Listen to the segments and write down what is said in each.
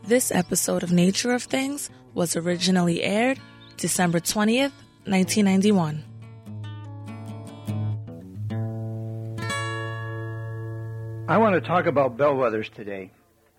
This episode of Nature of Things was originally aired December 20th, 1991. I want to talk about bellwethers today.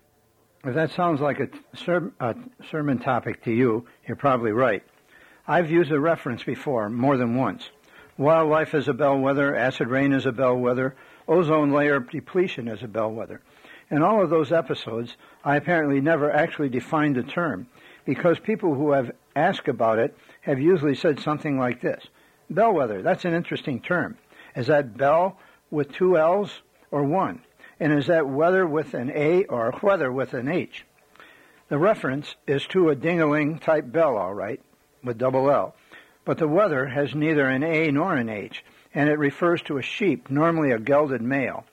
If that sounds like a sermon topic to you, you're probably right. I've used a reference before, more than once. Wildlife is a bellwether, acid rain is a bellwether, ozone layer depletion is a bellwether. In all of those episodes, I apparently never actually defined the term, because people who have asked about it have usually said something like this. Bellwether, that's an interesting term. Is that bell with two L's or one? And is that weather with an A or weather with an H? The reference is to a ding-a-ling type bell, all right, with double L. But the weather has neither an A nor an H, and it refers to a sheep, normally a gelded male.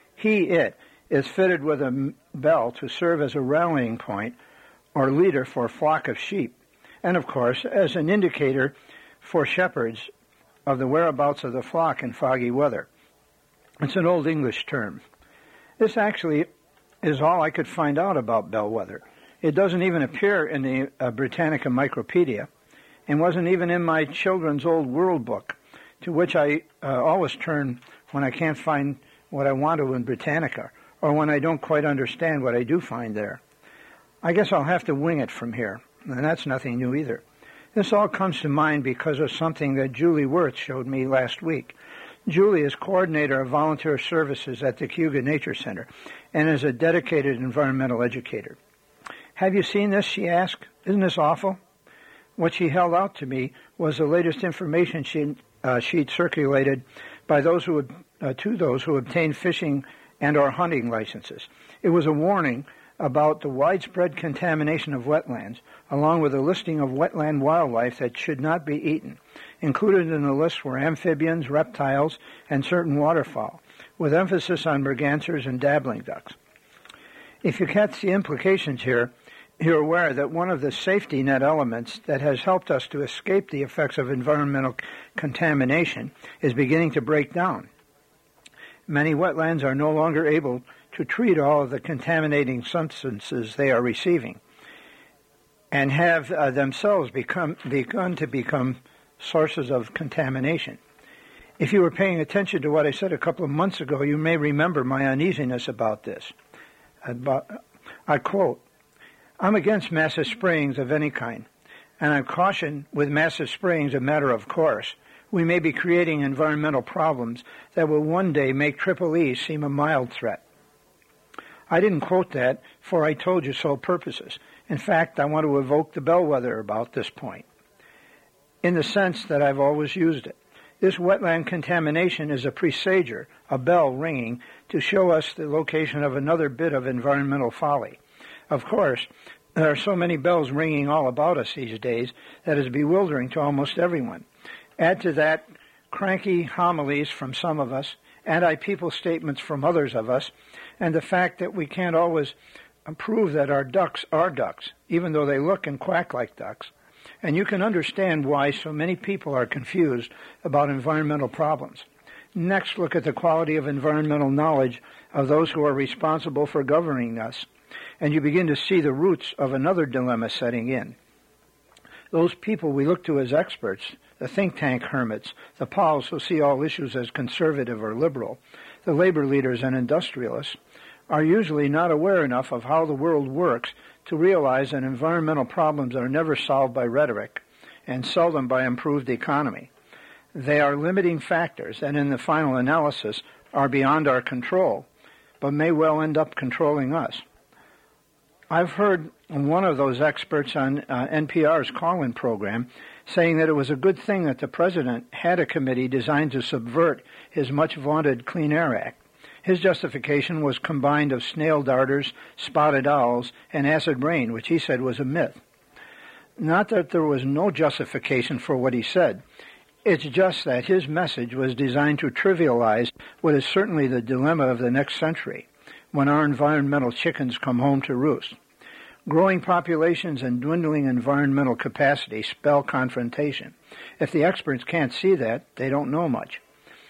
It is fitted with a bell to serve as a rallying point or leader for a flock of sheep, and of course as an indicator for shepherds of the whereabouts of the flock in foggy weather. It's an Old English term. This actually is all I could find out about bellwether. It doesn't even appear in the Britannica Micropedia, and wasn't even in my children's old world book, to which I always turn when I can't find what I want to in Britannica, or when I don't quite understand what I do find there. I guess I'll have to wing it from here, and that's nothing new either. This all comes to mind because of something that Julie Wirth showed me last week. Julie is coordinator of volunteer services at the Cayuga Nature Center and is a dedicated environmental educator. Have you seen this, she asked? Isn't this awful? What she held out to me was the latest information sheet circulated by those who obtained fishing and or hunting licenses. It was a warning about the widespread contamination of wetlands, along with a listing of wetland wildlife that should not be eaten. Included in the list were amphibians, reptiles, and certain waterfowl, with emphasis on mergansers and dabbling ducks. If you catch the implications here, you're aware that one of the safety net elements that has helped us to escape the effects of environmental contamination is beginning to break down. Many wetlands are no longer able to treat all of the contaminating substances they are receiving, and have themselves begun to become sources of contamination. If you were paying attention to what I said a couple of months ago, you may remember my uneasiness about this. I quote, "I'm against massive sprayings of any kind, and I caution with massive sprayings a matter of course. We may be creating environmental problems that will one day make Triple E seem a mild threat." I didn't quote that for I told you so purposes. In fact, I want to evoke the bellwether about this point, in the sense that I've always used it. This wetland contamination is a presager, a bell ringing, to show us the location of another bit of environmental folly. Of course, there are so many bells ringing all about us these days that is bewildering to almost everyone. Add to that cranky homilies from some of us, anti-people statements from others of us, and the fact that we can't always prove that our ducks are ducks, even though they look and quack like ducks. And you can understand why so many people are confused about environmental problems. Next, look at the quality of environmental knowledge of those who are responsible for governing us, and you begin to see the roots of another dilemma setting in. Those people we look to as experts, the think tank hermits, the pals who see all issues as conservative or liberal, the labor leaders and industrialists, are usually not aware enough of how the world works to realize that environmental problems are never solved by rhetoric and seldom by improved economy. They are limiting factors and in the final analysis are beyond our control, but may well end up controlling us. I've heard one of those experts on NPR's call-in program saying that it was a good thing that the president had a committee designed to subvert his much-vaunted Clean Air Act. His justification was combined of snail darters, spotted owls, and acid rain, which he said was a myth. Not that there was no justification for what he said. It's just that his message was designed to trivialize what is certainly the dilemma of the next century, when our environmental chickens come home to roost. Growing populations and dwindling environmental capacity spell confrontation. If the experts can't see that, they don't know much.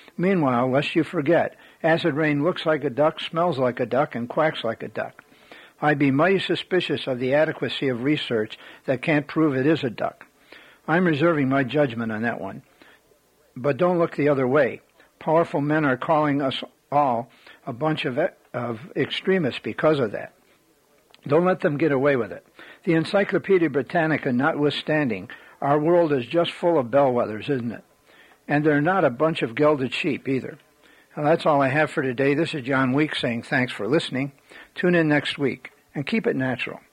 Meanwhile, lest you forget, acid rain looks like a duck, smells like a duck, and quacks like a duck. I'd be mighty suspicious of the adequacy of research that can't prove it is a duck. I'm reserving my judgment on that one. But don't look the other way. Powerful men are calling us all a bunch of extremists because of that. Don't let them get away with it. The Encyclopedia Britannica notwithstanding, our world is just full of bellwethers, isn't it? And they're not a bunch of gelded sheep either. Well, that's all I have for today. This is John Weeks saying thanks for listening. Tune in next week and keep it natural.